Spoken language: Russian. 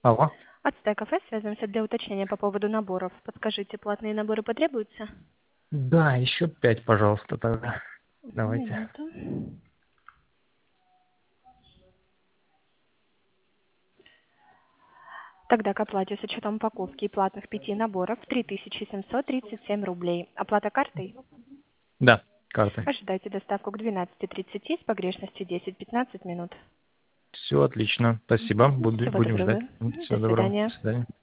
Алло. Ацтек кафе, связываемся для уточнения по поводу наборов. Подскажите, платные наборы потребуются? Да, еще 5, пожалуйста, тогда. Одну Давайте. минуту. Тогда к оплате с учетом упаковки и платных 5 наборов 3737 рублей. Оплата картой? Да, карты. Ожидайте доставку к 12:30 с погрешностью 10-15 минут. Все отлично. Спасибо. Всего Будем ждать. доброго. До Всего доброго. До свидания. свидания.